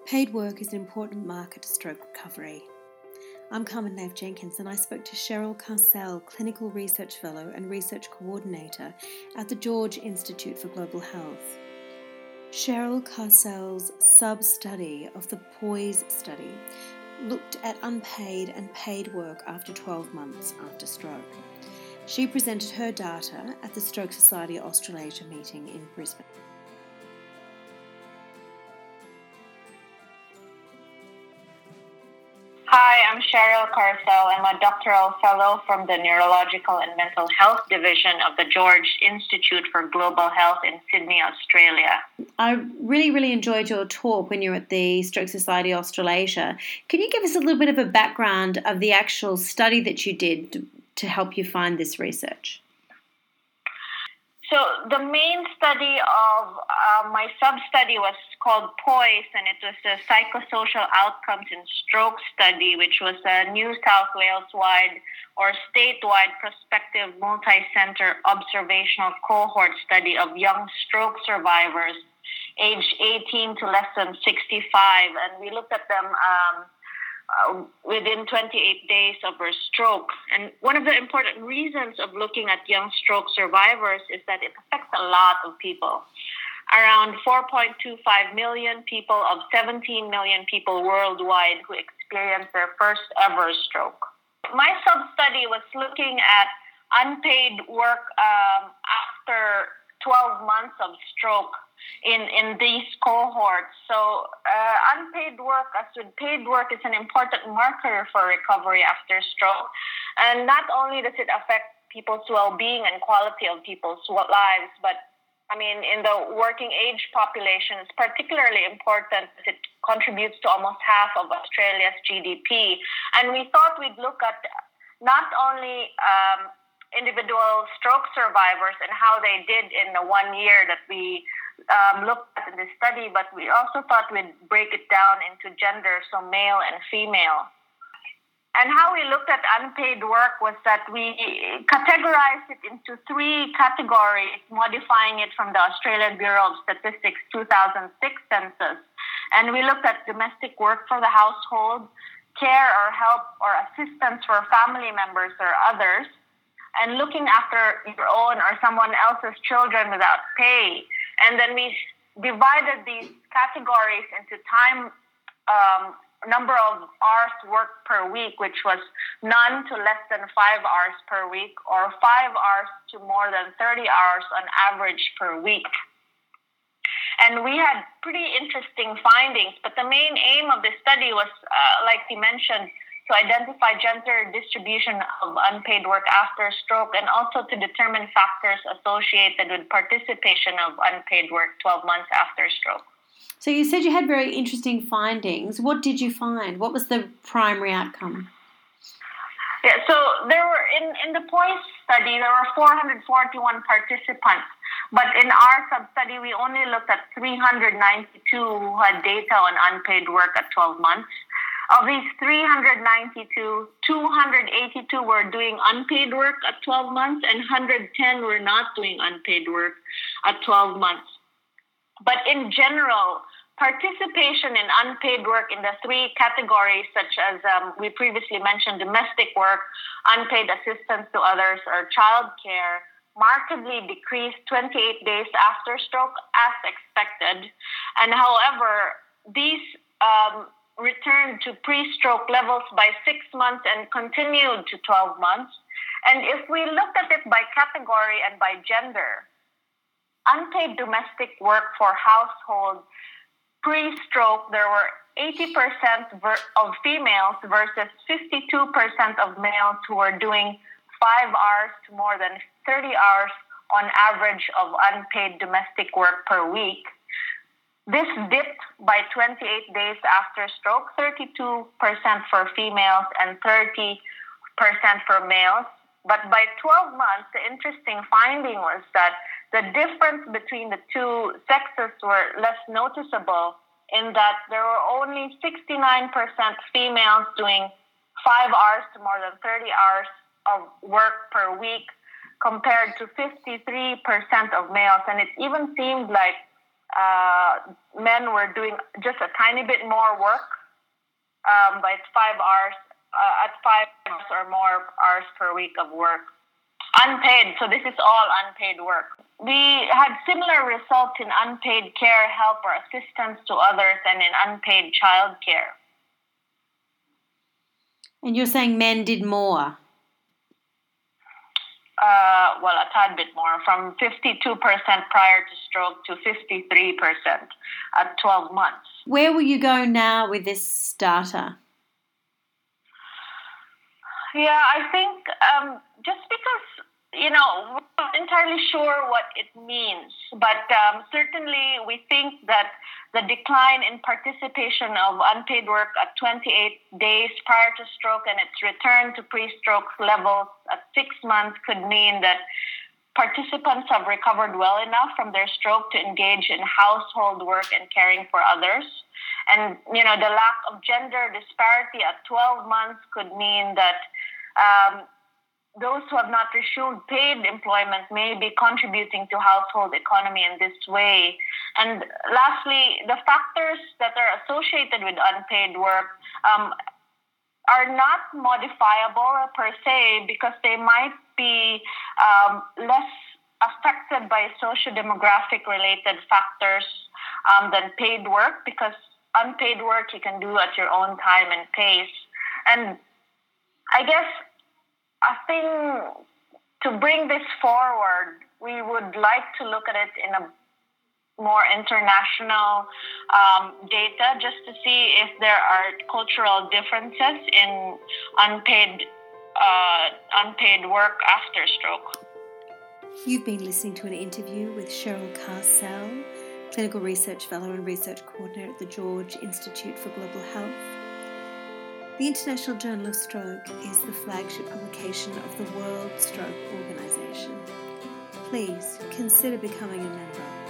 Paid work is an important marker to stroke recovery. I'm Carmen Nave-Jenkins and I spoke to Cheryl Carcel, Clinical Research Fellow and Research Coordinator at the George Institute for Global Health. Cheryl Carcel's sub-study of the POISE study looked at unpaid and paid work after 12 months after stroke. She presented her data at the Stroke Society Australasia meeting in Brisbane. Hi, I'm Cheryl Carcel. I'm a doctoral fellow from the Neurological and Mental Health Division of the George Institute for Global Health in Sydney, Australia. I really enjoyed your talk when you were at the Stroke Society Australasia. Can you give us a little bit of a background of the actual study that you did to help you find this research? So the main study of my sub-study was called POISE, and it was a psychosocial outcomes in stroke study, which was a New South Wales-wide or statewide prospective multi-center observational cohort study of young stroke survivors aged 18 to less than 65. And we looked at them within 28 days of her stroke. And one of the important reasons of looking at young stroke survivors is that it affects a lot of people. Around 4.25 million people of 17 million people worldwide who experienced their first ever stroke. My sub-study was looking at unpaid work after 12 months of stroke in these cohorts. So unpaid work, as with paid work, is an important marker for recovery after stroke. And not only does it affect people's well-being and quality of people's lives, but in the working age population, it's particularly important because it contributes to almost half of Australia's GDP. And we thought we'd look at not only individual stroke survivors and how they did in the 1 year that we looked at in this study, but we also thought we'd break it down into gender, so male and female. And how we looked at unpaid work was that we categorized it into 3 categories, modifying it from the Australian Bureau of Statistics 2006 census. And we looked at domestic work for the household, care or help or assistance for family members or others, and looking after your own or someone else's children without pay. And then we divided these categories into time, number of hours worked per week, which was none to less than 5 hours per week, or 5 hours to more than 30 hours on average per week. And we had pretty interesting findings, but the main aim of this study was, like you mentioned, to identify gender distribution of unpaid work after stroke, and also to determine factors associated with participation of unpaid work 12 months after stroke. So you said you had very interesting findings. What did you find? What was the primary outcome? Yeah, so there were in the POISE study, there were 441 participants, but in our sub-study, we only looked at 392 who had data on unpaid work at 12 months. Of these 392, 282 were doing unpaid work at 12 months, and 110 were not doing unpaid work at 12 months. But in general, participation in unpaid work in the 3 categories, such as we previously mentioned, domestic work, unpaid assistance to others, or childcare, markedly decreased 28 days after stroke as expected. And however, these returned to pre-stroke levels by 6 months and continued to 12 months. And if we look at it by category and by gender, unpaid domestic work for households pre-stroke, there were 80% of females versus 52% of males who were doing 5 hours to more than 30 hours on average of unpaid domestic work per week. This dipped by 28 days after stroke, 32% for females and 30% for males. But by 12 months, the interesting finding was that the difference between the 2 sexes were less noticeable, in that there were only 69% females doing 5 hours to more than 30 hours of work per week compared to 53% of males. And it even seemed like men were doing just a tiny bit more work, but it's 5 hours, at 5 hours or more hours per week of work. Unpaid, so this is all unpaid work. We had similar results in unpaid care, help, or assistance to others and in unpaid child care. And you're saying men did more? Well, a tad bit more, from 52% prior to stroke to 53% at 12 months. Where will you go now with this data? Yeah, I think just because, we're not entirely sure what it means, but certainly we think that the decline in participation of unpaid work at 28 days prior to stroke and its return to pre-stroke levels at 6 months could mean that participants have recovered well enough from their stroke to engage in household work and caring for others. And, the lack of gender disparity at 12 months could mean that those who have not resumed paid employment may be contributing to household economy in this way. And lastly, the factors that are associated with unpaid work are not modifiable per se, because they might be less affected by socio-demographic related factors than paid work, because unpaid work you can do at your own time and pace. And I guess I think to bring this forward, we would like to look at it in a more international data, just to see if there are cultural differences in unpaid work after stroke. You've been listening to an interview with Cheryl Carcel, Clinical Research Fellow and Research Coordinator at the George Institute for Global Health. The International Journal of Stroke is the flagship publication of the World Stroke Organization. Please consider becoming a member.